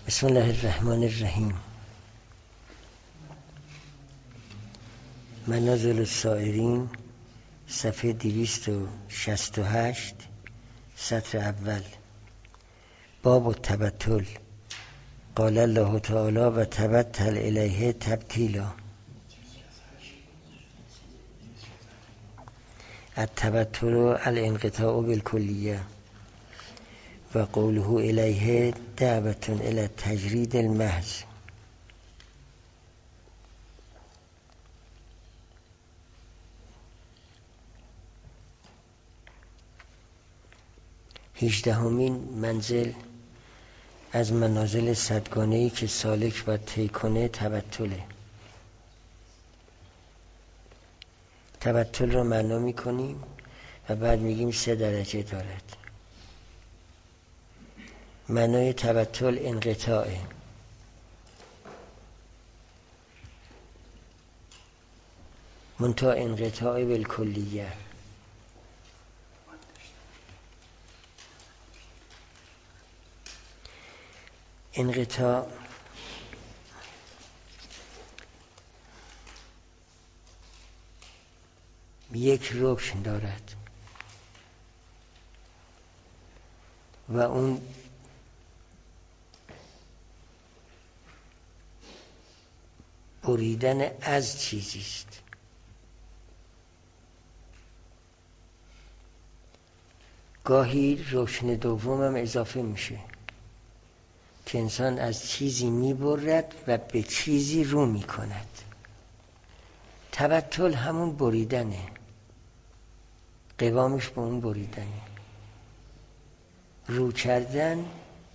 بسم الله الرحمن الرحیم. منازل السائرین، صفحه 268، سطر اول. باب التبتل. قال الله تعالی و تبتل الیه تبتیلا. التبتل الانقطاع بالکلیه و قوله الیه دعوة الی التجرید المحض. هجدهمین منزل از منازل صدگانه‌ای که سالک باید طی کنه تبتله. تبتل رو معنا میکنیم و بعد میگیم 3 درجه دارد. معنای تبتل انقطاعه. منتها انقطاع بالکلیه. انقطاع یک رکن دارد و اون بریدن از چیزی است. گاهی رکن دوم هم اضافه میشه که انسان از چیزی میبرد و به چیزی رو میکند. تبتل همون بریدنه، قوامش به اون بریدنه. رو کردن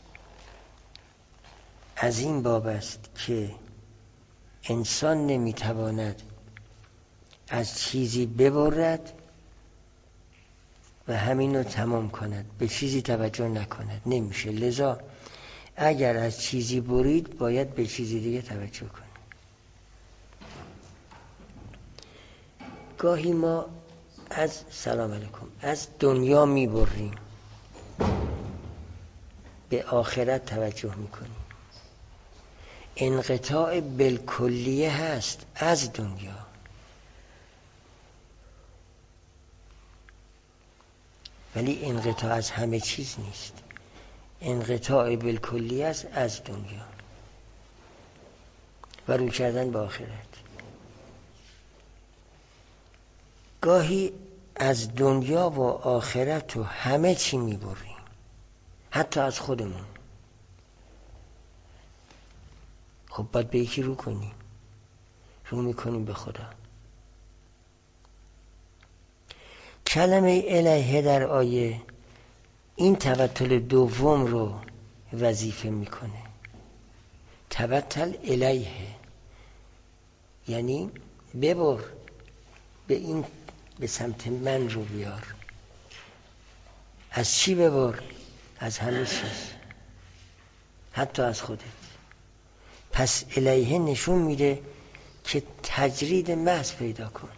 از این باب است که انسان نمیتواند از چیزی ببرد و همین رو تمام کند، به چیزی توجه نکند، نمیشه. لذا اگر از چیزی برید باید به چیزی دیگه توجه کنید. گاهی ما سلام علیکم از دنیا میبریم، به آخرت توجه میکنیم. انقطاع بالکلیه هست از دنیا، ولی انقطاع از همه چیز نیست. انقطاع بالکلیه است از دنیا و رو کردن به آخرت. گاهی از دنیا و آخرت و همه چی میبریم، حتی از خودمون. خب باید به یکی رو کنیم، رو میکنیم به خدا. کلمه الیه در آیه این تبتل دوم رو وظیفه میکنه. تبتل الیه یعنی ببر، به سمت من رو بیار. از چی ببر؟ از همه چیز، حتی از خودت. پس الیه نشون میده که تجرید محض پیدا کن.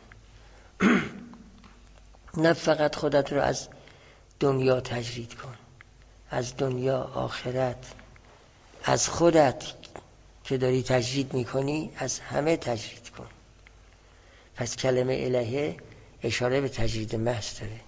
نه فقط خودت رو از دنیا تجرید کن، از دنیا، آخرت، از خودت که داری تجرید میکنی، از همه تجرید کن. پس کلمه الیه اشاره به تجرید محض داره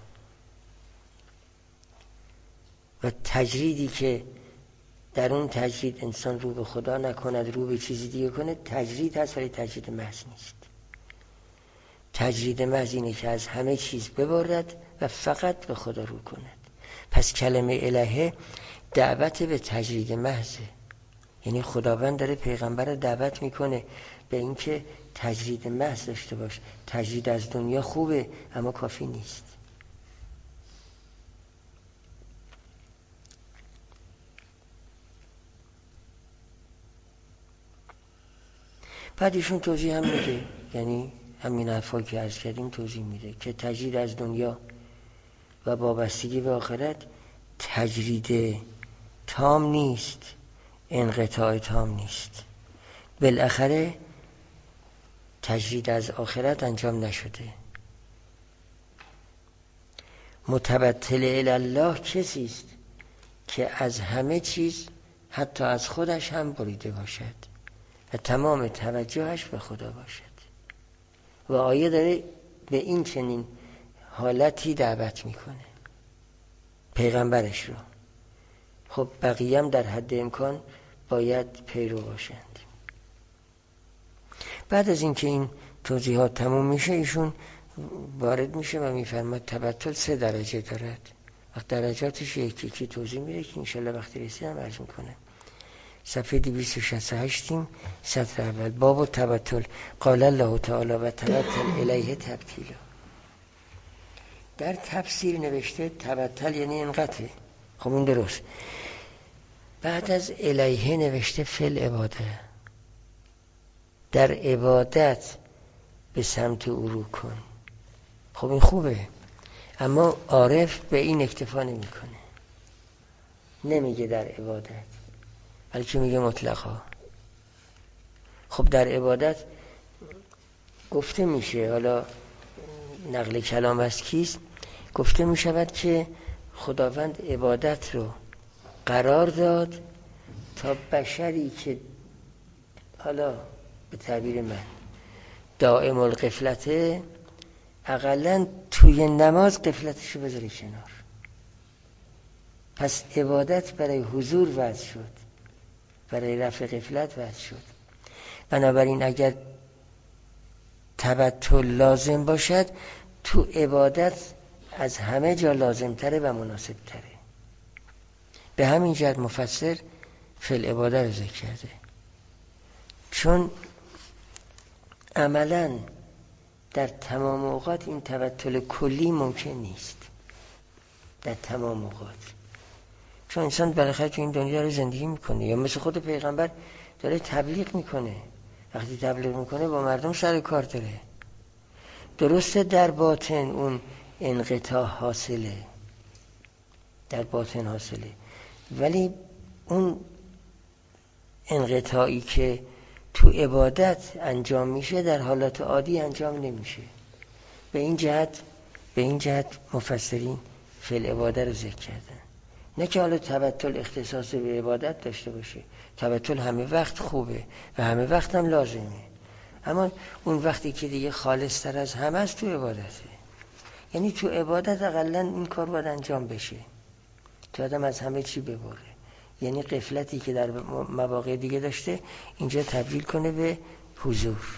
و تجریدی که در اون تجرید انسان رو به خدا نکند، رو به چیزی دیگه کنه، تجرید هست ولی تجرید محض نیست. تجرید محض اینه که از همه چیز ببرد و فقط به خدا رو کند. پس کلمه الیه دعوت به تجرید محضه. یعنی خداوند داره پیغمبر رو دعوت میکنه به اینکه تجرید محض داشته باش. تجرید از دنیا خوبه اما کافی نیست. بعد ایشون توضیح هم میده، یعنی همین حرفا که عرض کردیم توضیح میده که تجرید از دنیا و وابستگی به آخرت تجرید تام نیست، انقطاع تام نیست. بالاخره تجرید از آخرت انجام نشده. متبتل الی الله کسی است که از همه چیز حتی از خودش هم بریده باشد و تمام توجهش به خدا باشد. و آیه داره به این چنین حالتی دعوت میکنه پیغمبرش رو. خب بقیه هم در حد امکان باید پیرو باشند. بعد از اینکه این توضیحات تموم میشه ایشون وارد میشه و میفرماید تبتل 3 درجه دارد. وقت درجاتش یکی توضیح میده که انشالله وقتی رسیدم عرض میکنه. صفحه 268 سطر اول. باب تبتل. قال الله تعالی و تبتل الیه تبتیلا. در تفسیر نوشته تبتل یعنی انقطع. خب این درست. بعد از الیه نوشته فل عباده. در عبادت به سمت او رو کن. خب این خوبه، اما عارف به این اکتفا نمیکنه، نمیگه در عبادت، بلکه میگه مطلقا. خب در عبادت گفته میشه، حالا نقل کلام از کیست، گفته میشود که خداوند عبادت رو قرار داد تا بشری که حالا به تعبیر من دائم الغفلته اقلن توی نماز غفلتشو بذاره کنار. پس عبادت برای حضور وضع شد، برای رفع غفلت وضع شد. بنابراین اگر تبتل لازم باشد تو عبادت از همه جا لازم تره و مناسب تره. به همین جهت مفسر فعل عباده رو ذکر کرده، چون عملاً در تمام اوقات این تبتل کلی ممکن نیست، در تمام اوقات. چون انسان بالاخره تو این دنیا رو زندگی میکنه، یا مثل خود پیغمبر داره تبلیغ میکنه. وقتی تبلیغ میکنه با مردم سر کار داره. درسته در باطن اون انقطاع حاصله، در باطن حاصله، ولی اون انقطاعی که تو عبادت انجام میشه در حالات عادی انجام نمیشه. به این جهت مفسرین فعل عباده رو ذکر کردن. نه که حالا تبتل اختصاص به عبادت داشته باشه، تبتل همه وقت خوبه و همه وقت هم لازمه، اما اون وقتی که دیگه خالص تر از همه است تو عبادته. یعنی تو عبادت اقلن این کار باید انجام بشه تا آدم از همه چی ببره. یعنی غفلتی که در مواقع دیگه داشته اینجا تبدیل کنه به حضور.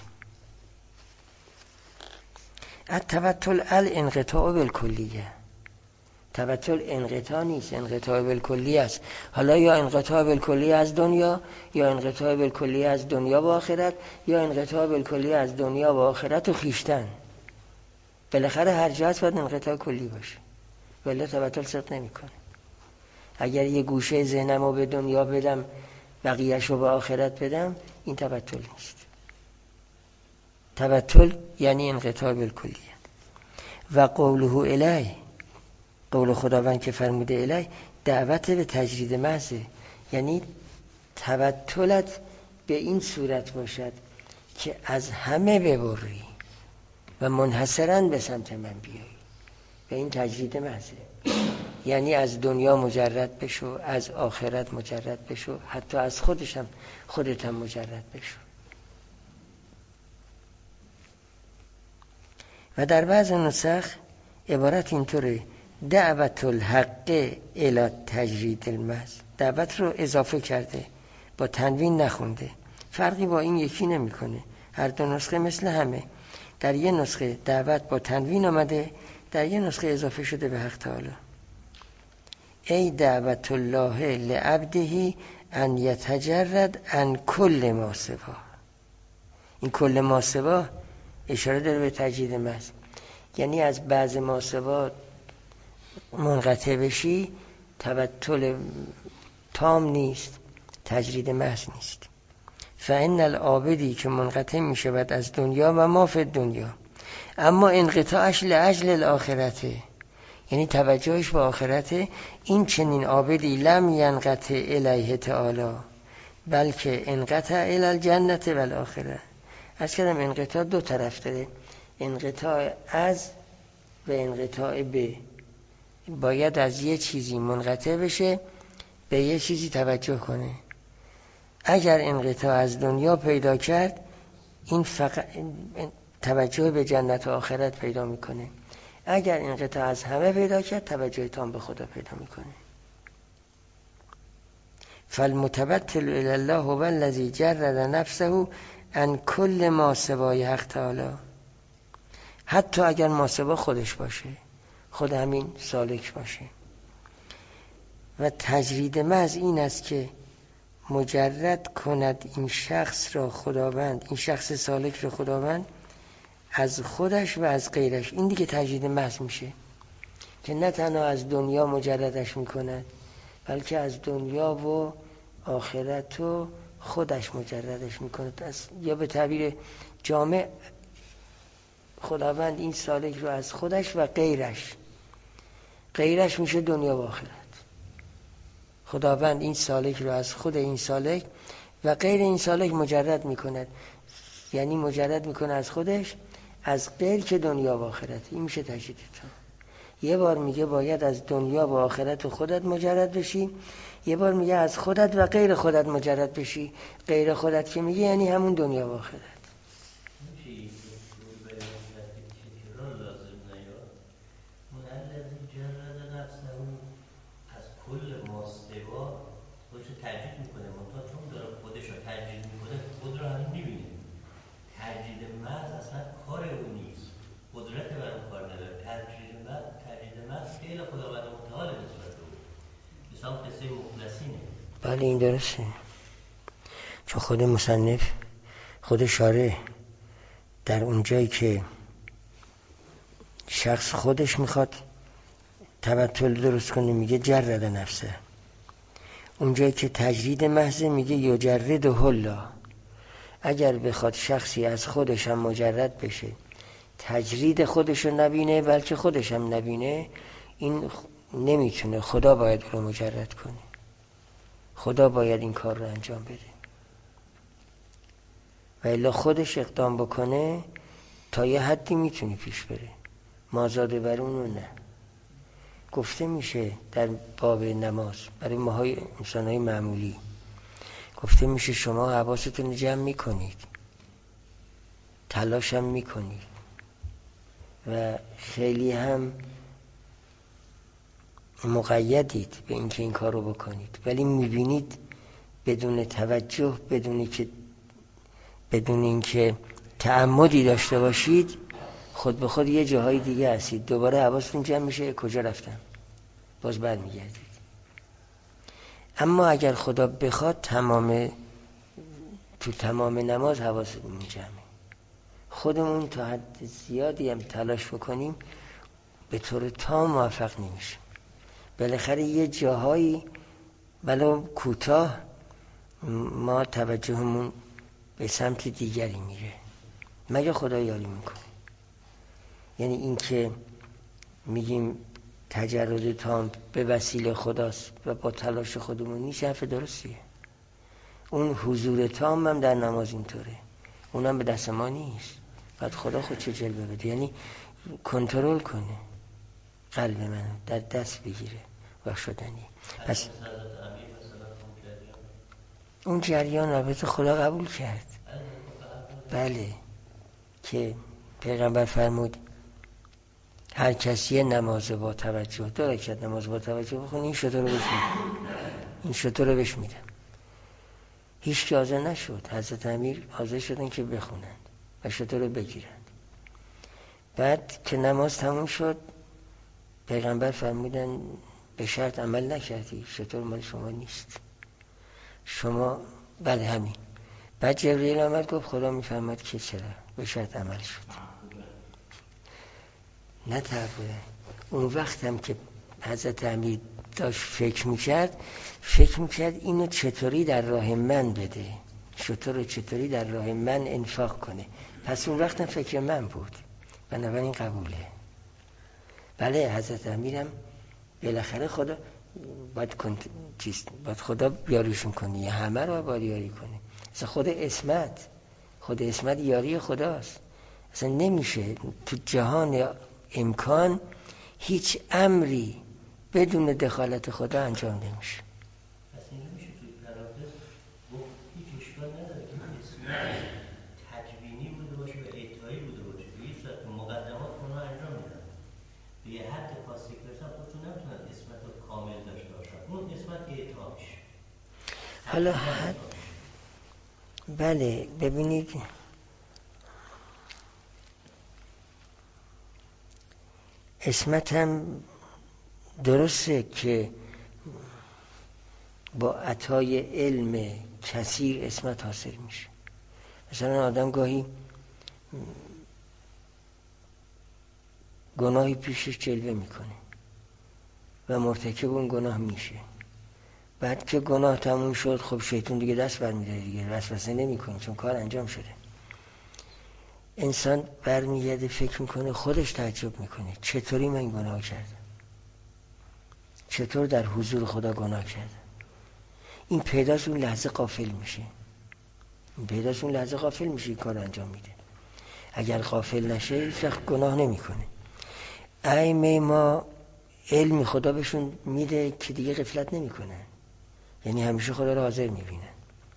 التبتل الانقطاع بالکلیه. تبتل انقطاع نیست، انقطاع بالکلی است. حالا یا انقطاع بالکلی از دنیا، یا انقطاع بالکلی از دنیا و آخرت، یا انقطاع بالکلی از دنیا و آخرت و خیشتن. بالاخره هر جهت باید انقطاع کلی باشه، ولی تبتل صدق نمیکنه. اگر یه گوشه ذهنمو به دنیا بدم بقیه‌شو به آخرت بدم، این تبتل نیست. تبتل یعنی انقطاع بالکلیه. و قوله الی، قول خداوند که فرموده الی، دعوت به تجرید محضه. یعنی تبتلت به این صورت باشد که از همه ببری و منحصراً به سمت من بیایی. به این تجرید محضه، یعنی از دنیا مجرد بشو، از آخرت مجرد بشو، حتی از خودت هم مجرد بشو. و در بعض نسخ عبارت اینطوره: دعوت الحق الی تجرید المحض. دعوت رو اضافه کرده، با تنوین نخونده. فرقی با این یکی نمیکنه، هر دو نسخه مثل همه. در یه نسخه دعوت با تنوین آمده، در یه نسخه اضافه شده به حق تعالی. ای دعوت الله لعبده ان یتجرد عن کل ما سوا. این کل ما سوا اشاره داره به تجرید محض، یعنی از بعض ما سوا منقطع بشی. تبتل تام نیست، تجرید محض نیست. فإن العابدی که منقطع می شود از دنیا و ما فی دنیا، اما انقطاعش لاجل الاخرته، یعنی توجهش به آخرته. این چنین عابدی لم ینقطع الیه تعالی بلکه انقطع الی الجنة و الاخره. از کردم انقطاع دو طرف داره، انقطاع از و انقطاع به. باید از یه چیزی منقطع بشه به یه چیزی توجه کنه. اگر انقطاع از دنیا پیدا کرد این فقط توجه به جنت و آخرت پیدا میکنه. اگر انقطاع از همه پیدا کرد توجه تام به خدا پیدا میکنه. فالمتبتل الی الله هو الذی جرد نفسه عن کل ما سوای حق تعالی. حتی اگر ما سوا خودش باشه، خود همین سالک باشه. و تجرید محض این است که مجرد کند این شخص را خداوند، این شخص سالک را خداوند از خودش و از غیرش. این دیگه تجرید محض میشه که نه تنها از دنیا مجردش میکند بلکه از دنیا و آخرت و خودش مجردش میکند. یا به تعبیر جامع خداوند این سالک رو از خودش و غیرش میشه دنیا و آخرت. خداوند این سالک رو از خود این سالک و غیر این سالک مجرد میکند، یعنی مجرد میکنه از خودش، از غیر که دنیا و آخرت. این میشه تجرید تو. یه بار میگه باید از دنیا و آخرت و خودت مجرد بشی، یه بار میگه از خودت و غیر خودت مجرد بشی. غیر خودت که میگه یعنی همون دنیا و آخرت. کل ماستوا خودش رو تجدید میکنه، منتها چون داره خودش رو تجدید میکنه خود رو هم میبینه. تجدید محض اصلا کار اون نیست، قدرت بر اون کار نداره. تجدید محض فعل خداوند متعال نسبت به اون. مثلا قصه مخلصینه. بله این درسته، چون خود مصنف، خود شارح در اون جایی که شخص خودش میخواد تبتل درست کنه میگه جرد نفسه. اونجایی که تجرید محض میگه یجرد الله. اگر بخواد شخصی از خودش هم مجرد بشه، تجرید خودش رو نبینه بلکه خودش هم نبینه، این نمیتونه. خدا باید رو مجرد کنه، خدا باید این کار رو انجام بده. و الا خودش اقدام بکنه تا یه حدی میتونه پیش بره، مازاده بر اونو نه. گفته میشه در باب نماز برای ماهای انسانهای معمولی، گفته میشه شما حواستون جمع میکنید، تلاش هم میکنید و خیلی هم مقیدید به اینکه این کار رو بکنید، ولی میبینید بدون توجه، بدون اینکه تعمدی داشته باشید، خود به خود یه جاهای دیگه هستید، دوباره حواستون جمع میشه کجا رفتم، باز برمیگردید. اما اگر خدا بخواد تو تمام نماز حواستون جمعه. خودمون تا حد زیادی هم تلاش بکنیم به طور تام موفق نمیشه. بالاخره یه جاهایی ولو کوتاه ما توجهمون به سمت دیگری میره، مگه خدا یاری میکنه. یعنی این که میگیم تجرد تام به وسیله خداست و با تلاش خودمون نیست، حرف درستیه. اون حضور تام هم در نماز اینطوره، اونم به دست ما نیست. بعد خدا خود چه جلوه بده، یعنی کنترل کنه قلب منو، در دست بگیره و شدنی. پس اون جریان البته خدا قبول کرد. بله که پیغمبر فرمود هر کسی نماز با توجه، 2 رکعت نماز با توجه بخونه، این شتر رو بهش میدم. هیچ که حاضر نشد. حضرت امیر حاضر شدن که بخونند و شتر رو بگیرند. بعد که نماز تموم شد پیغمبر فرمودن به شرط عمل نکردی، شتر مال شما نیست، شما بله همین. بعد جبرئیل آمد گفت خدا میفرماد که چرا به شرط عمل شد. نه تقریبا اون وقت هم که حضرت امیر داشت فکر میکرد اینو چطوری در راه من بده، شطور چطوری در راه من انفاق کنه. پس اون وقت هم فکر من بود، بنابراین قبوله. بله حضرت امیرم بالاخره خدا باید خدا یاریشون کنه، یا همه رو باید یاری کنه. اصلا خود اسمت یاری خداست. اصلا نمیشه تو جهان امکان هیچ امری بدون دخالت خدا انجام نمیشه. پس این میشه توی پرانتز گفت هیچ حالا بله ببینید عصمت هم درسته که با عطای علم کثیر عصمت حاصل میشه. مثلا آدم گاهی گناهی پیشش جلوه میکنه و مرتکب اون گناه میشه. بعد که گناه تموم شد خب شیطان دیگه دست برمی‌داره دیگه، وسوسه نمی‌کنه چون کار انجام شده. انسان برمیگرده فکر میکنه، خودش تعجب میکنه چطوری من گناه کردم، چطور در حضور خدا گناه کردم. این پیداست اون لحظه غافل میشه، این کار انجام میده. اگر غافل نشه هیچ وقت گناه نمیکنه. ائمه ما علمی خدا بهشون میده که دیگه غفلت نمیکنن، یعنی همیشه خدا رو حاضر میبینن.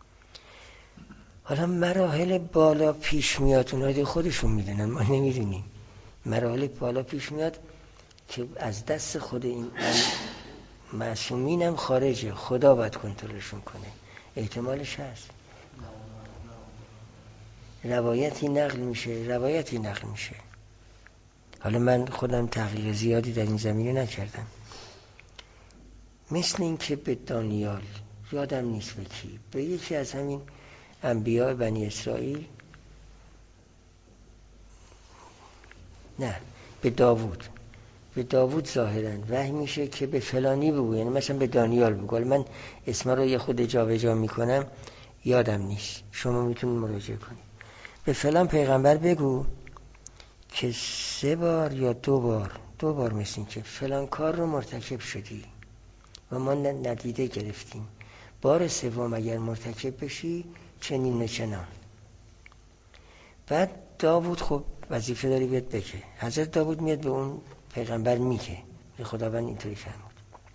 حالا مراحل بالا پیش میاد، اونها دیگه خودشون میدونن، ما نمیدونیم. مراحل بالا پیش میاد که از دست خود این معصومین هم خارجه، خدا باید کنترلشون کنه. احتمالش هست، روایتی نقل میشه. حالا من خودم تحقیق زیادی در این زمینه نکردم. مثل این که به دانیال، یادم نیست به کی، به یکی از همین انبیاء بنی اسرائیل، نه به داوود ظاهراً وحی میشه که به فلانی بگو، یعنی مثلا به دانیال بگو. من اسما رو یه خود جابجا میکنم یادم نیست، شما میتونید مراجعه کنید. به فلان پیغمبر بگو که 3 بار یا 2 بار مثل این که فلان کار رو مرتکب شدی و ما ندیده گرفتیم، بار 3 اگر مرتکب بشی چنین و چنان. بعد داوود خب وظیفه داری بیاد بگه. حضرت داوود میاد به اون پیغمبر میگه، خداوند اینطوری فرمود.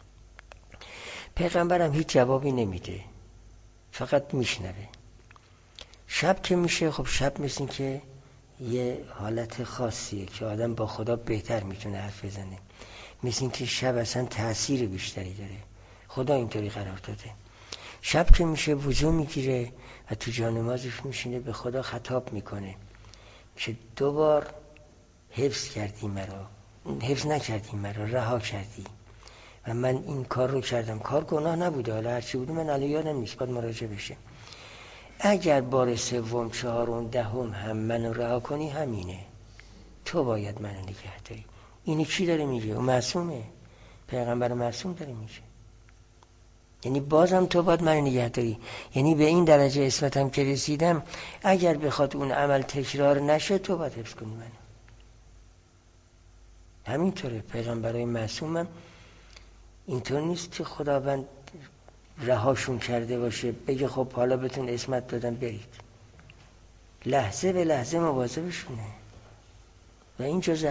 پیغمبرم هیچ جوابی نمیده، فقط میشنوه. شب که میشه، خب شب مثل این که یه حالت خاصیه که آدم با خدا بهتر میتونه حرف بزنه، مثل این که شب اصلا تأثیر بیشتری داره، خدا اینطوری قرار داده. شب که میشه وضو میگیره و تو جانمازش میشینه، به خدا خطاب میکنه که 2 بار حفظ نکردی مرا، رها کردی و من این کار رو کردم. کار گناه نبوده، حالا هرچی بوده من الان یادم نیست، باید مراجعه بشه. اگر بار 3 4 10 هم منو رها کنی، همینه، تو باید منو نگه داری. اینی کی داره میگه؟ اون معصومه، پیغمبر معصوم داره میگه. یعنی بازم تو باید منو نگه داری. یعنی به این درجه عصمتم که رسیدم، اگر بخواد اون عمل تکرار نشه تو باید حفظ کنی منو. همینطوره، پیغمبرای معصومم اینطور نیست که خداوند رهاشون کرده باشه بگه خب حالا بهتون عصمت دادم برید. لحظه به لحظه مواظبشونه و این جزء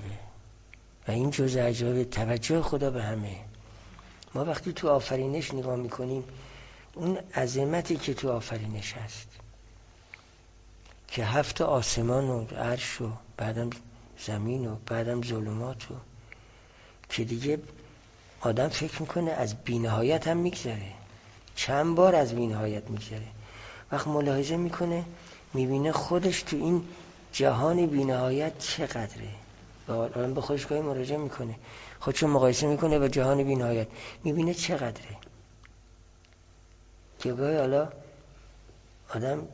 عجایبه، توجه خدا به همه. ما وقتی تو آفرینش نگاه میکنیم، اون عظمتی که تو آفرینش هست که 7 آسمان و عرش و بعدم زمین و بعدم ظلمات و که دیگه آدم فکر میکنه از بی‌نهایت هم میگذره، چند بار از بی‌نهایت میگذره. وقت ملاحظه میکنه میبینه خودش تو این جهان بی‌نهایت چقدره و آدم به خودش گاهی مراجعه میکنه، خودشو مقایسه میکنه با جهان بی‌نهایت، میبینه چقدره. که گاهی حالا آدم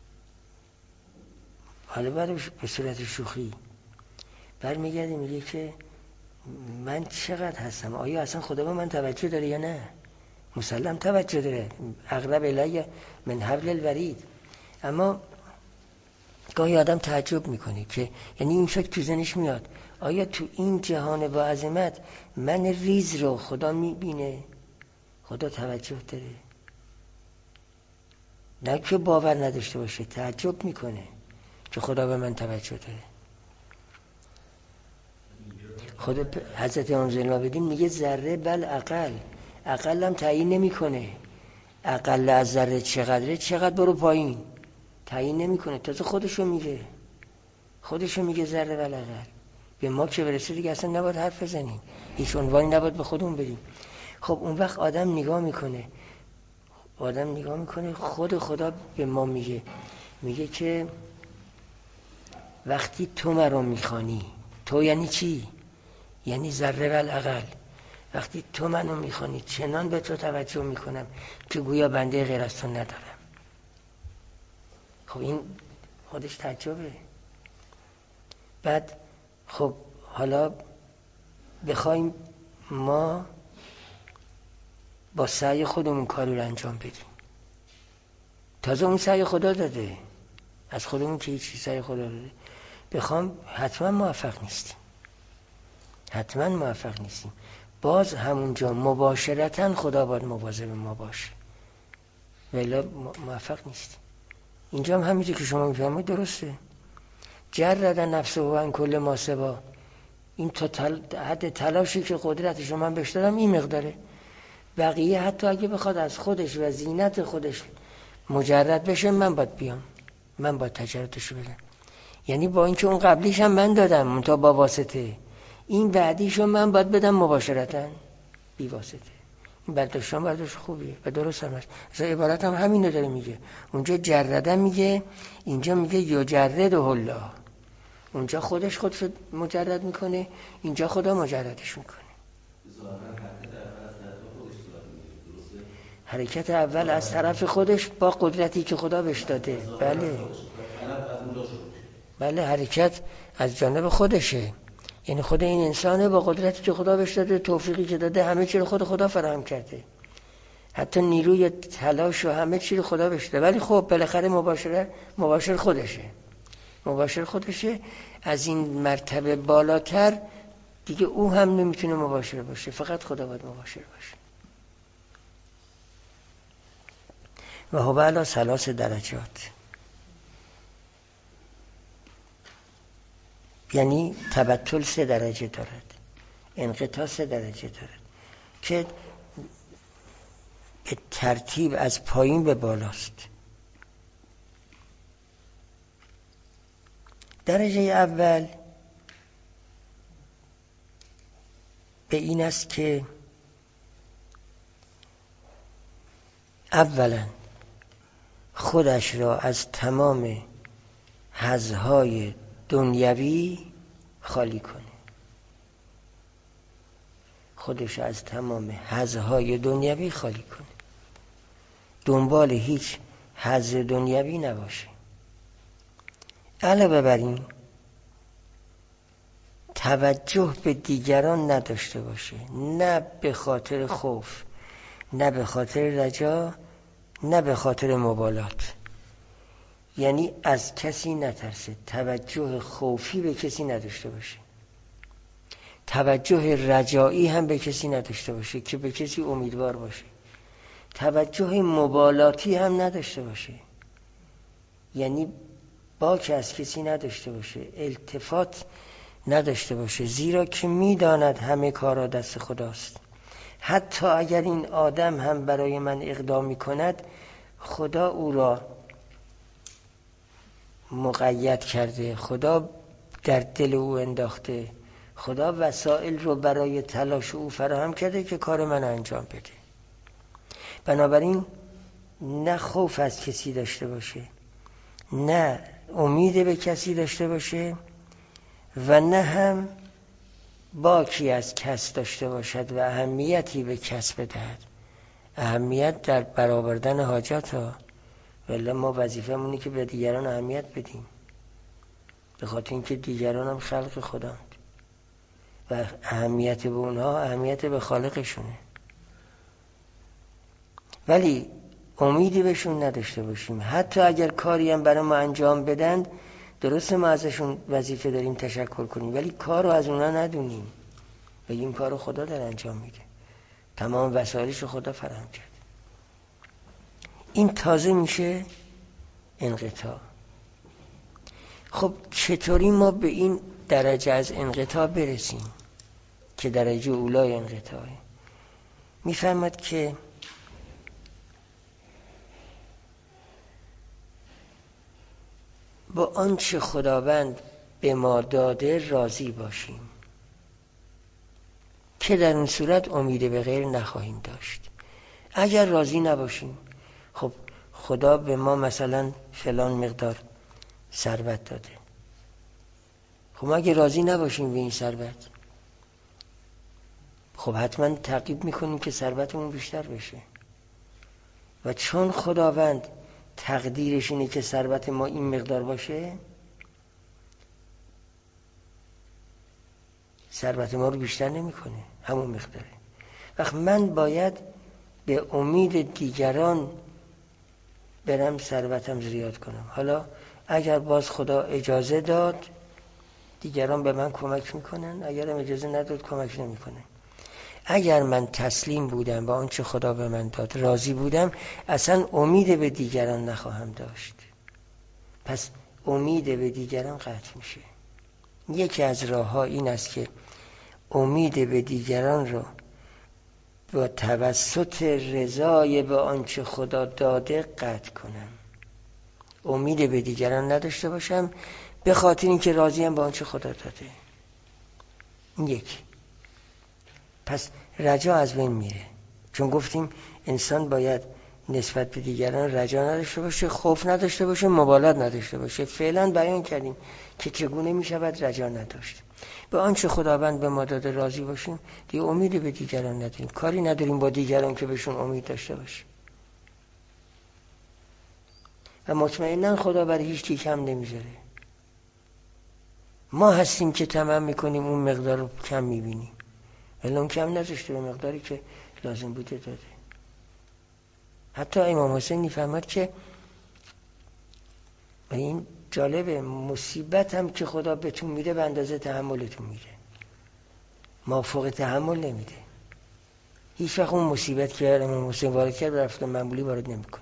به صورت شوخی برمیگرده میگه که من چقدر هستم، آیا اصلا خدا به من توجه داره یا نه؟ مسلم توجه داره، اقرب الیه من حبل الورید. اما گاهی آدم تعجب میکنه که یعنی این فکر تو ذهنش میاد، آیا تو این جهان با عظمت من ریز رو خدا میبینه؟ خدا توجه داره؟ نه که باور نداشته باشه، تعجب میکنه که خدا به من توجه داره. خود حضرت امام زین العابدین میگه ذره بل اقل هم تعیین نمیکنه، اقل از ذره چقدر برو پایین، تعیین نمیکنه، تازه خودشو میگه ذره بل اقل. به ما که برسه دیگه اصلا نباید حرف بزنیم، هیچ عنوانی نباید به خودمون بدیم. خب اون وقت آدم نگاه میکنه آدم نگاه میکنه خود خدا به ما میگه که وقتی تو مرا میخوانی، تو یعنی چی؟ یعنی ذره و الاقل. وقتی تو منو میخوانی چنان به تو توجه میکنم که گویا بنده غیر از تو ندارم. خب این خودش تعجبه. بعد خب حالا بخوایم ما با سعی خودمون کاری رو انجام بدیم، تازه اون سعی خدا داده، از خودمون که هیچی سعی خدا داده، بخوام حتما موفق نیستیم. باز همونجا مباشرتاً خدا باید مواظب ما باشه، ولی موفق نیستیم. اینجا هم همینجور که شما میفهمید درسته. جرد نفسه و عن کل ما سوا، این تا حد تلاشی که قدرتشو من بهش دادم این مقداره. بقیه حتی اگه بخواد از خودش و زینت خودش مجرد بشه، من باید بیام، من باید تجردشو بدم. یعنی با اینکه اون قبلیش هم من دادم تا با واسطه، این بعدیشو من باید بدم مباشرتاً بی واسطه. این برداشت خوبیه و درست هم هست. از عبارت هم همینو داره میگه. اونجا جرده میگه، اینجا میگه یجرده الله. اونجا خودش مجرد میکنه، اینجا خدا مجردش میکنه. حرکت اول از طرف خودش با قدرتی که خدا بهش داده. بله حرکت از جانب خودشه، یعنی خود این انسانه با قدرتی که خدا بهش داده، توفیقی که داده، همه چی رو خدا فراهم کرده، حتی نیروی تلاش و همه چی رو خدا بهش داده. ولی خب بالاخره مباشر خودشه. از این مرتبه بالاتر دیگه او هم نمیتونه مباشر باشه، فقط خدا باید مباشر باشه. و هو علی ثلاث درجات، یعنی تبتل 3 درجه دارد، انقطاع 3 درجه دارد که به ترتیب از پایین به بالاست. درجه اول به این است که اولا خودش را از تمام حظهای دنیوی خالی کنه، خودش از تمام حظهای دنیوی خالی کنه، دنبال هیچ حظ دنیوی نباشه. علاوه بر این توجه به دیگران نداشته باشه، نه به خاطر خوف، نه به خاطر رجا، نه به خاطر مبالات. یعنی از کسی نترسه، توجه خوفی به کسی نداشته باشه، توجه رجایی هم به کسی نداشته باشه که به کسی امیدوار باشه، توجه مبالاتی هم نداشته باشه، یعنی باک از کسی نداشته باشه، التفات نداشته باشه، زیرا که میداند همه کارا دست خداست. حتی اگر این آدم هم برای من اقدام میکند، خدا او را مقید کرده، خدا در دل او انداخته، خدا وسائل رو برای تلاش او فراهم کرده که کار من انجام بده. بنابراین نه خوف از کسی داشته باشه، نه امید به کسی داشته باشه و نه هم باکی از کس داشته باشد و اهمیتی به کس بدهد. اهمیت در برآوردن حاجات ها، ولی ما وظیفه‌مونه که به دیگران اهمیت بدیم، به خاطر اینکه دیگران هم خلق خداند و اهمیت به اونها اهمیت به خالقشونه. ولی امیدی بهشون نداشته باشیم، حتی اگر کاری هم برای ما انجام بدن، درسته ما ازشون وظیفه داریم تشکر کنیم، ولی کار رو از اونا ندونیم، بگیم کار رو خدا داره انجام میده، تمام وسایلش رو خدا فراهم کرد. این تازه میشه انقطاع. خب چطوری ما به این درجه از انقطاع برسیم که درجه اولای انقطاعه؟ میفرماد که با آنچه خداوند به ما داده راضی باشیم، که در اون صورت امید به غیر نخواهیم داشت. اگر راضی نباشیم، خب خدا به ما مثلا فلان مقدار ثروت داده، خب ما اگه راضی نباشیم به این ثروت، خب حتما تعقیب میکنیم که ثروتمون بیشتر بشه. و چون خداوند تقدیرش اینه که ثروت ما این مقدار باشه، ثروت ما رو بیشتر نمیکنه، همون مقداره. وقت من باید به امید دیگران برم ثروتم زیاد کنم. حالا اگر باز خدا اجازه داد دیگران به من کمک میکنن، اگرم اجازه نداد کمک نمیکنن. اگر من تسلیم بودم با آنچه خدا به من داد، راضی بودم، اصلا امید به دیگران نخواهم داشت. پس امید به دیگران قطع میشه. یکی از راه‌ها این است که امید به دیگران رو با توسط رضای به آنچه خدا داده قطع کنم. امید به دیگران نداشته باشم به خاطر اینکه راضیم با آنچه خدا داده. این یکی. پس رجا از بین میره، چون گفتیم انسان باید نسبت به دیگران رجا نداشته باشه، خوف نداشته باشه، مبالات نداشته باشه. فعلا بیان کردیم که چگونه میشود رجا نداشت. به آنچه خداوند به ما داده راضی باشیم، دیگه امید به دیگران نداریم، کاری نداریم با دیگران که بهشون امید داشته باشیم. و مطمئنا خدا برای هیچ کی کم نمیذاره. ما هستیم که طمع میکنیم اون مقدار رو کم میبینیم، ولی اون کم نذاشته، به مقداری که لازم بوده داده. حتی امام حسین میفهمد که این جالبه، مصیبت هم که خدا بهتون میده به اندازه تحملتون میده، ما فوق تحمل نمیده. هیچ وقت اون مصیبت که امام حسین وارد کرد به رفتن معمولی وارد نمیکنه.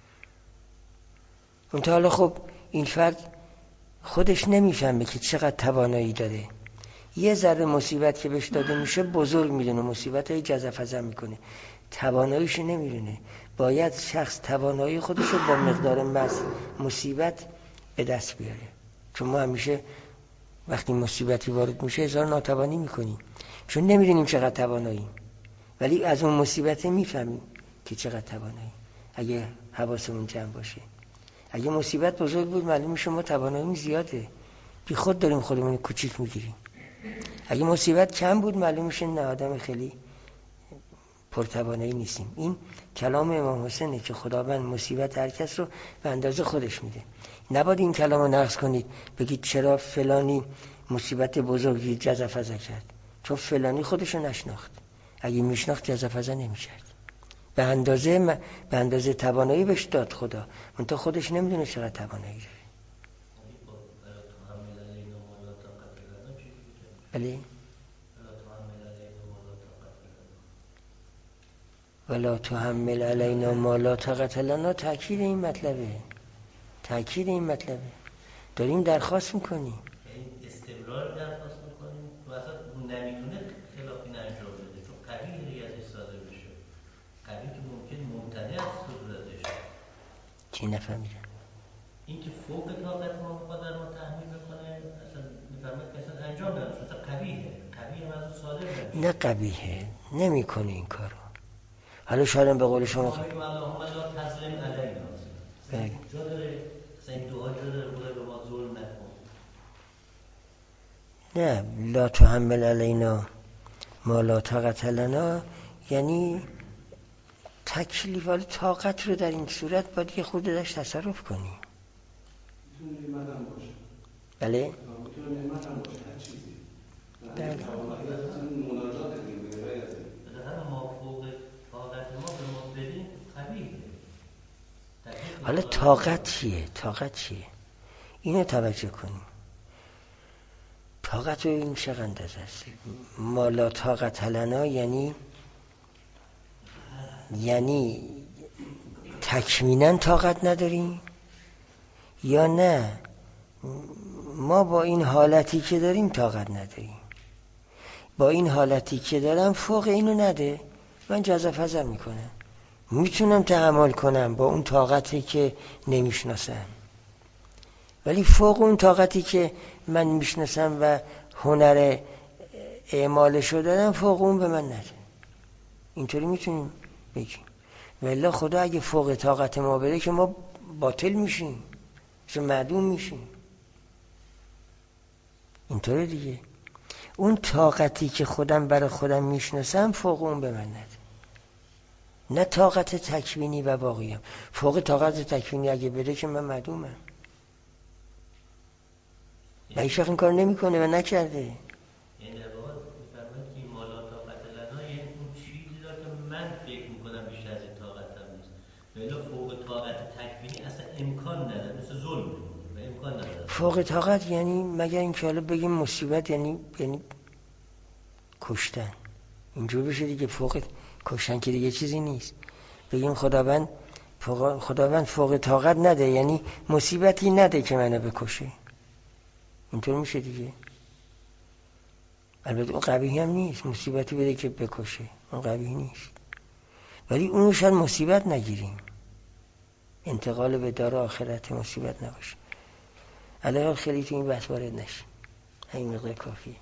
اون تا حالا خب این فرد خودش نمیفهمه که چقدر توانایی داره. یه ذره مصیبت که بهش داده میشه بزرگ میدونه، مصیبت های جزافزن میکنه، تواناییش نمیدونه. باید شخص توانایی خودش رو با مقدار مصیبت به دست بیاره. چون ما همیشه وقتی مصیبتی وارد میشه اظهار ناتوانی میکنیم، چون نمیدونیم چقدر تواناییم، ولی از اون مصیبت میفهمیم که چقدر تواناییم اگه حواسمون جمع باشه. اگه مصیبت بزرگ بود معلوم میشه ما تواناییم زیاده، بی خود داریم خودمون کوچیک میگیریم. اگه مصیبت کم بود معلوم میشه نه آدم خیلی پرتوانایی نیستیم. این کلام امام حسینه که خداوند مصیبت هر کس رو به اندازه خودش میده. نباید این کلام رو نقص کنید بگید چرا فلانی مصیبت بزرگی جزافزا کرد، چون فلانی خودش رو نشناخت. اگه میشناخت جزافزا نمیکرد. به اندازه توانایی بهش داد خدا، منتها خودش نمیدونه چقدر توانایی داره. بله؟ ولا تحمل علینا ما لا طاقت لنا. تأکید این مطلبه. داریم درخواست میکنیم. این استمرار درخواست میکنیم و اصلا نمیتونه خلاف این انجام بده، چون قوی دیگه ازش صادر بشه، قوی که ممکن ممتنع از صدورتش. چی نفهمیدم؟ این که فوق طاقت ما قدر ما تحمیل میکنه، اصلا میفهمد که اصلا انجام نداره، اصلا قویه هم از صادر نمیشه. نه قویه، نمیکنه این کارو. حالا شاید به قول شما اللهم لا تظلم علینا، جا داره اصلا این دعا جا داره خدا به ما ظلم نکن. نه، لا تحمل علینا ما لا طاقت لنا یعنی تکلیف و طاقت رو در این صورت باید یه خورده داشت تصرف کنی. میتونه نعمت هم باشه. بله؟ میتونه نعمت هم باشه، هر چیزی. بله. مناجات دیگه غیر از این. بالاخره ما فوق طاقت ما به ما بدین قویه. حالا طاقت چیه؟ اینو توجه کنیم. طاقت رو این چه اندازه است؟ ما لا طاقت لنا یعنی تکمینا طاقت نداریم، یا نه ما با این حالتی که داریم طاقت نداریم. با این حالتی که دارم فوق اینو نده من جزافزا میکنم، میتونم تحمل کنم با اون طاقتی که نمیشناسم، ولی فوق اون طاقتی که من میشناسم و هنر اعمالشو دارم فوق اون به من نده. اینطوری میتونیم بگیم. والله خدا اگه فوق طاقت ما بده که ما باطل میشیم، معدوم میشیم. اینطوره دیگه. اون طاقتی که خودم برای خودم میشناسم فوق اون به من نده. نه طاقت تکوینی و باقیم. فوق طاقت تکوینی اگه بده که من معدومم. و هیچ وقت این کار نمیکنه و نکرده. یعنی در واقع میفرماید که این مالا طاقت لنا، یعنی اون چیزی را که من فکر میکنم بیشتر از این طاقتم نیست. ولی فوق طاقت تکوینی اصلا امکان نداره، مثل ظلم و امکان نداره. فوق طاقت یعنی مگر اینکه حالا بگیم مصیبت، یعنی کشتن. اینجور بشه دیگه. فوق کشتن که دیگه چیزی نیست. بگیم خداوند فوق طاقت نده، یعنی مصیبتی نده که منو بکشه. اینطور میشه دیگه. البته اون قبیح هم نیست، مصیبتی بده که بکشه، اون قبیح نیست. ولی اونو شاید مصیبت نگیریم. انتقال به دار آخرت مصیبت نباشه. الان خیلی تو این بحث وارد نشیم. این مقدار کافیه.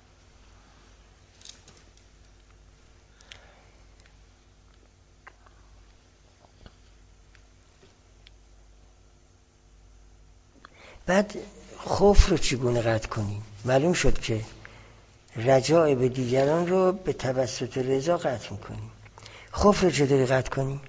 بعد خوف رو چگونه قطع کنیم؟ معلوم شد که رجاء به دیگران رو به توسط رضا قطع میکنیم. خوف رو چطوری قطع کنیم؟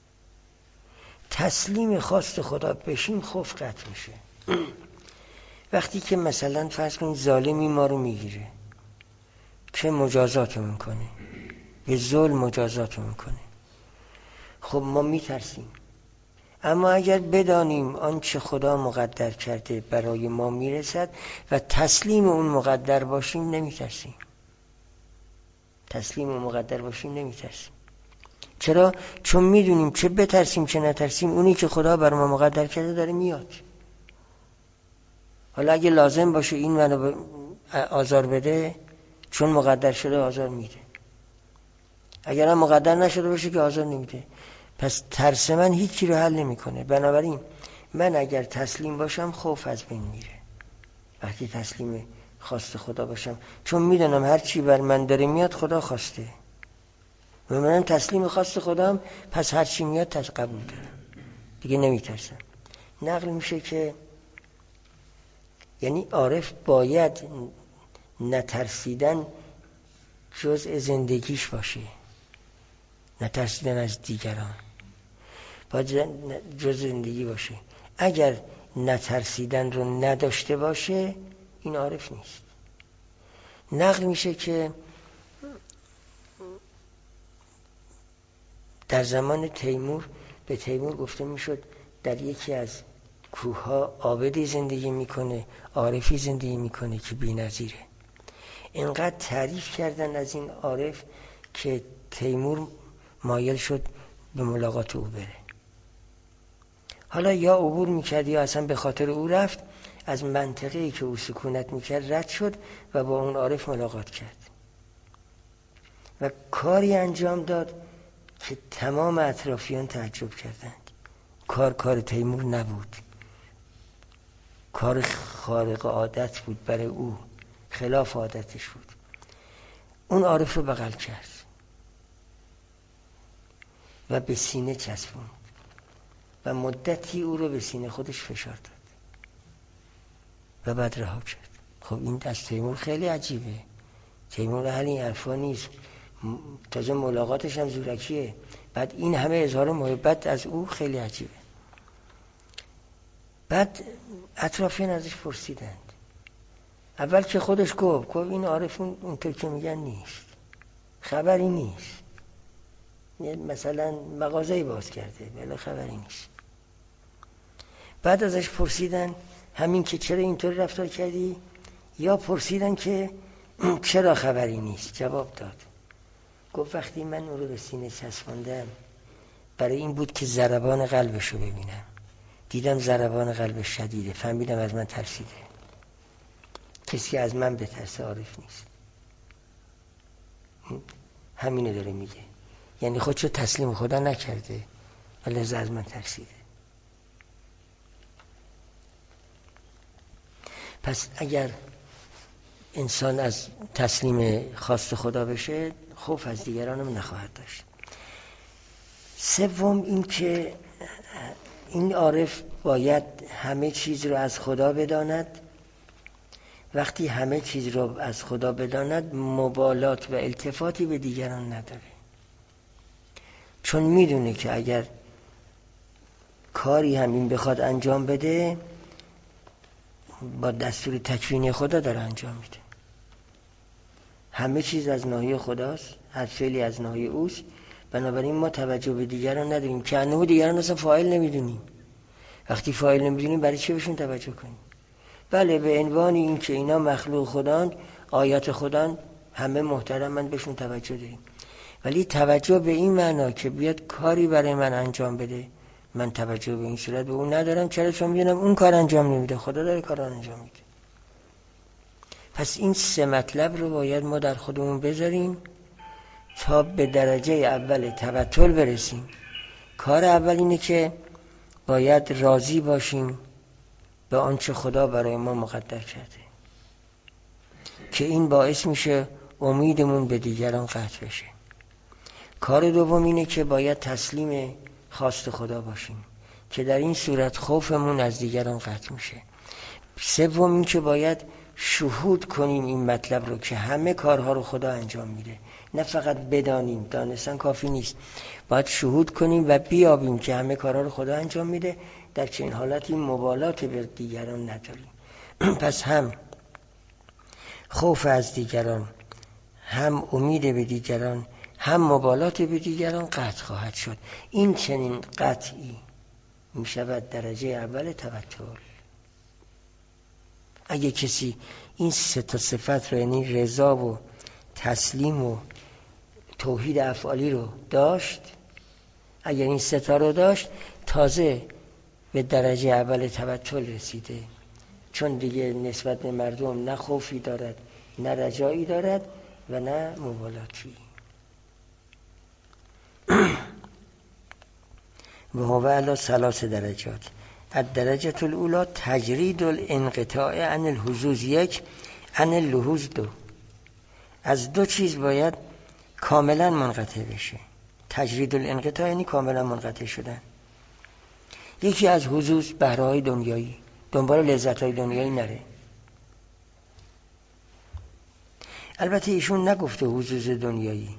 تسلیم خواست خدا بشیم، خوف قطع میشه. وقتی که مثلا فرض کنید ظالمی ما رو میگیره که مجازاتمون کنه، به ظلم مجازاتمون کنه، خب ما میترسیم. اما اگر بدانیم آنچه خدا مقدر کرده برای ما میرسد و تسلیم اون مقدر باشیم، نمیترسیم. تسلیم اون مقدر باشیم نمیترسیم. چرا؟ چون میدونیم چه بترسیم چه نترسیم، اونی که خدا بر ما مقدر کرده داره میاد. حالا اگه لازم باشه این منو آزار بده، چون مقدر شده آزار میده. اگر هم مقدر نشده باشه که آزار نمیده. پس ترس من هیچی رو حل نمیکنه. بنابراین من اگر تسلیم باشم خوف از بین میره. وقتی تسلیم خواست خدا باشم، چون میدونم هر چی بر من داره میاد خدا خواسته و منم تسلیم خواست خودم، پس هر چی میاد قبول دارم، دیگه نمیترسم. نقل میشه که یعنی عارف باید نترسیدن جزء زندگیش باشه، نترسیدن از دیگران باید جزء زندگی باشه. اگر نترسیدن رو نداشته باشه این عارف نیست. نقل میشه که در زمان تیمور به تیمور گفته میشد در یکی از کوه‌ها عابدی زندگی میکنه، عارفی زندگی میکنه که بی‌نظیره. اینقدر تعریف کردن از این عارف که تیمور مایل شد به ملاقات او بره. حالا یا عبور میکرد یا اصلا به خاطر او رفت، از منطقه‌ای که او سکونت میکرد رد شد و با اون عارف ملاقات کرد و کاری انجام داد که تمام اطرافیان تعجب کردند. کار تیمور نبود، کار خارق عادت بود برای او، خلاف عادتش بود. اون عارف رو بغل کرد و به سینه چسبوند و مدتی او رو به سینه خودش فشار داد و بعد رها کرد. خب این از تیمور خیلی عجیبه. تیمور اهل این حرفا نیست، تازه ملاقاتش هم زورکیه، بعد این همه اظهار محبت از او، خیلی عجیبه. بعد اطرافیان ازش پرسیدند. اول که خودش گفت این عارف اونطور که میگن نیست، خبری نیست، مثلا مغازه‌ای باز کرده ولی خبری نیست. بعد ازش پرسیدن همین که چرا اینطور رفتار کردی، یا پرسیدن که چرا خبری نیست. جواب داد، گفت وقتی من اون رو به سینه چسباندم برای این بود که ضربان قلبش رو ببینم، دیدم ضربان قلبش شدیده، فهمیدم از من ترسیده. کسی از من بترسه عارف نیست. همینو داره میگه، یعنی خودشو تسلیم خدا نکرده ولی از من ترسیده. پس اگر انسان از تسلیم خواست خدا بشه، خوف از دیگرانم نخواهد داشت. سوم این که این عارف باید همه چیز رو از خدا بداند. وقتی همه چیز رو از خدا بداند مبالات و التفاتی به دیگران نداره، چون میدونه که اگر کاری همین بخواد انجام بده با دستور تکوینی خدا داره انجام میده. همه چیز از ناحیه خداست، هر فعلی از ناحیه اوست، بنابراین ما توجه به دیگران نداریم که انه دیگران اصلا فاعل نمیدونیم. وقتی فاعل نمیدونیم برای چی بهشون توجه کنیم؟ بله به عنوان این که اینا مخلوق خدان، آیات خدان، همه محترمن بهشون توجه داریم، ولی توجه به این معنا که بیاد کاری برای من انجام بده، من توجه به این صورت به اون ندارم. چرا؟ چون میدونم اون کار انجام نمیده، خدا داره کار انجام میده. پس این 3 مطلب رو باید ما در خودمون بذاریم تا به درجه اول تبتل برسیم. کار اول اینه که باید راضی باشیم به آنچه خدا برای ما مقدر کرده، که این باعث میشه امیدمون به دیگران قطع بشه. کار دوم اینه که باید تسلیم خواست خدا باشیم که در این صورت خوفمون از دیگران قطع میشه. سوم این که باید شهود کنیم این مطلب رو که همه کارها رو خدا انجام میده، نه فقط بدانیم، دانستن کافی نیست، باید شهود کنیم و بیابیم که همه کارها رو خدا انجام میده. در چنین حالتی مبالات به دیگران نداریم. پس هم خوف از دیگران، هم امید به دیگران، هم مبالات به دیگران قطع خواهد شد. این چنین قطعی می شود درجه اول تبتل. اگه کسی این 3 صفت رو، یعنی رضا و تسلیم و توحید افعالی رو داشت، اگر این 3 رو داشت، تازه به درجه اول تبتل رسیده، چون دیگه نسبت به مردم نه خوفی دارد، نه رجایی دارد و نه مبالاتی. و هو علی 3 درجات. الدرجه الاولى تجرید الانقطاع عن الحظوظ 1 عن اللحوظ 2. از 2 چیز باید کاملا منقطع بشه. تجرید الانقطاع یعنی کاملا منقطع شدن. یکی از حظوظ، بهره‌های دنیایی، دنبال لذت‌های دنیایی نره. البته ایشون نگفته حظوظ دنیایی،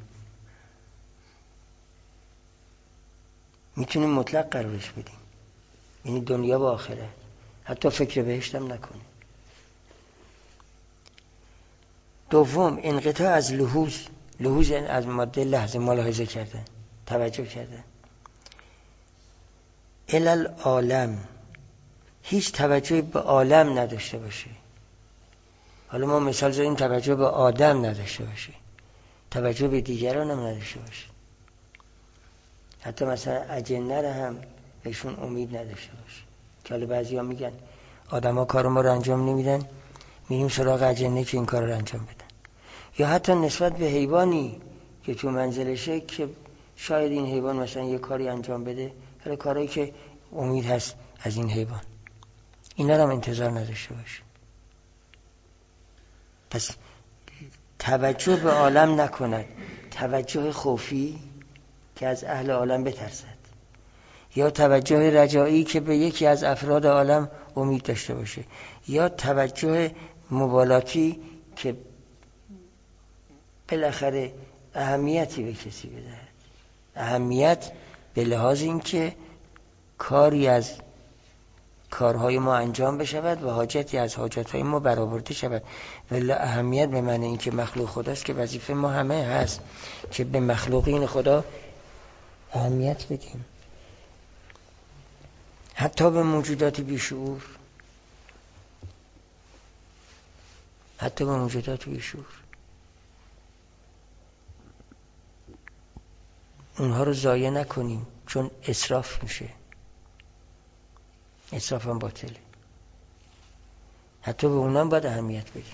میتونیم مطلق قرارش بدیم، یعنی دنیا و آخرت، حتی فکر بهشت هم نکنه. دوم انقطاع از لحوظ. لحوظ از ماده لحظه، ملاحظه کردن، توجه کردن. الالعالم، هیچ توجه به عالم نداشته باشه. حالا ما مثال زدیم توجه به آدم نداشته باشه، توجه به دیگران هم نداشته باشه، حتی مثلا اجنه رو هم بهشون امید نداشته باشه. که حالا بعضی ها میگن آدم ها کار ما رو انجام نمیدن، میریم سراغ اجنه که این کار رو انجام بدن. یا حتی نسبت به حیوانی که تو منزلشه که شاید این حیوان مثلا یه کاری انجام بده، حالا کارهایی که امید هست از این حیوان، اینا رو هم انتظار نداشته باشه. پس توجه به عالم نکند، توجه خوفی که از اهل عالم بترسد، یا توجه رجایی که به یکی از افراد عالم امید داشته باشه، یا توجه مبالاتی که بالاخره اهمیتی به کسی بدهد. اهمیت به لحاظ این که کاری از کارهای ما انجام بشود و حاجتی از حاجتهای ما برآورده شود. ولی اهمیت به معنی این که مخلوق خداست که وظیفه ما همه هست که به مخلوقین خدا اهمیت بدیم، حتی به موجودات بیشعور، حتی به موجودات بیشعور. اونها رو ضایع نکنیم، چون اسراف میشه، اسراف هم باطله. حتی به اونها هم باید اهمیت بدیم.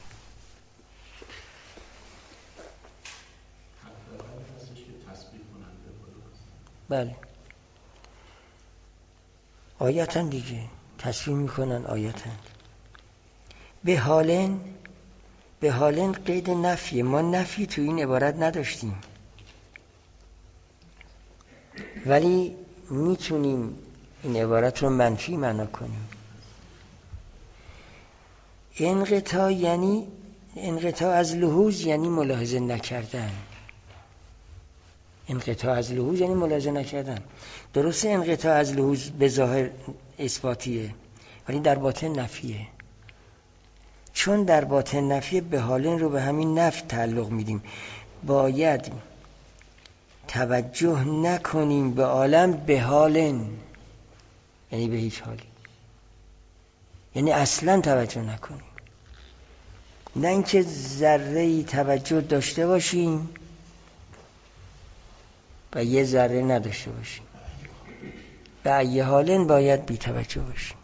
بله آیتن دیگه، تصویر میکنن آیتن. به حالن قید نفیه، ما نفی تو این عبارت نداشتیم. ولی میتونیم این عبارت رو منفی معنا کنیم. انقطاع یعنی انقطاع از لحوظ، یعنی ملاحظه نکردن. انقطاع از لحوظ یعنی ملاحظه نکردن. درسته انقطاع از لحوظ به ظاهر اثباتیه ولی در باطن نفیه. چون در باطن نفیه به حالن رو به همین نفی تعلق میدیم. باید توجه نکنیم به عالم به حالن، یعنی به هیچ حالی، یعنی اصلا توجه نکنیم. نه اینکه ذره‌ای توجه داشته باشیم و یه ذره نداشته باشیم. به ای حالن باید بی توجه باشیم.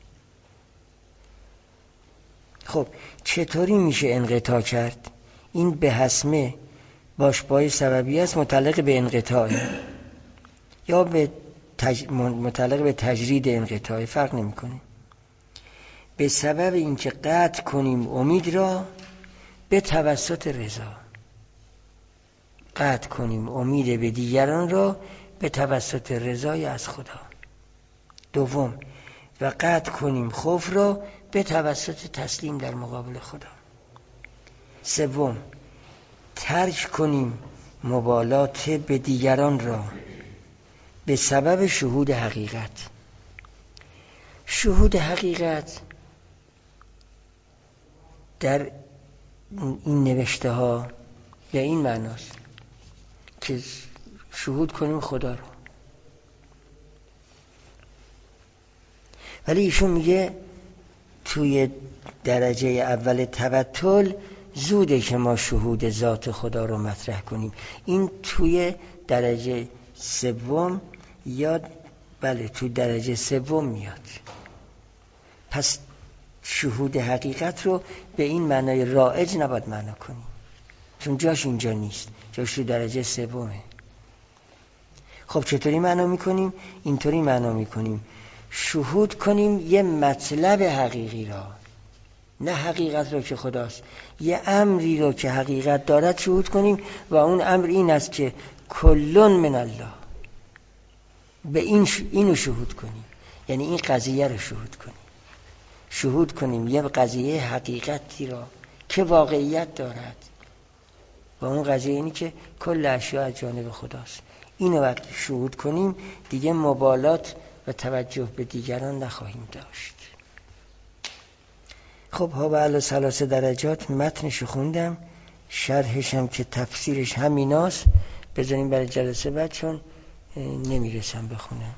خب چطوری میشه انقطاع کرد؟ این به حسمه باشبای سببی است، متعلق به انقطاع یا متعلق به تجرید انقطاع، فرق نمیکنه. به سبب اینکه قطع کنیم امید را به توسط رضا. قطع کنیم امید به دیگران را به توسط رضای از خدا. دوم، و قطع کنیم خوف را به توسط تسلیم در مقابل خدا. سوم، ترک کنیم مبالات به دیگران را به سبب شهود حقیقت. شهود حقیقت در این نوشته ها به این معناست که شهود کنیم خدا رو. ولی ایشون میگه توی درجه اول تبتل زوده که ما شهود ذات خدا رو مطرح کنیم. این توی درجه سوم یا توی درجه سوم میاد. پس شهود حقیقت رو به این معنای رائج نباید معنا کنیم، چون جاش اینجا نیست، جاش تو درجه سومه. خب چطوری معنا میکنیم؟ اینطوری معنا میکنیم شهود کنیم یه مطلب حقیقی را، نه حقیقت رو که خداست، یه امری رو که حقیقت دارد شهود کنیم و اون امر این است که کلون من الله. به اینو شهود کنیم، یعنی این قضیه رو شهود کنیم. شهود کنیم یه قضیه حقیقتی را که واقعیت دارد و اون قضیه اینی که کل اشیاء از جانب خداست. اینو وقتی شهود کنیم دیگه مبالات و توجه به دیگران نخواهیم داشت. خب ها و علی ثلاث درجات متنش خوندم، شرحش هم که تفسیرش همیناست، بذاریم برای جلسه بعد چون نمیرسم بخونم.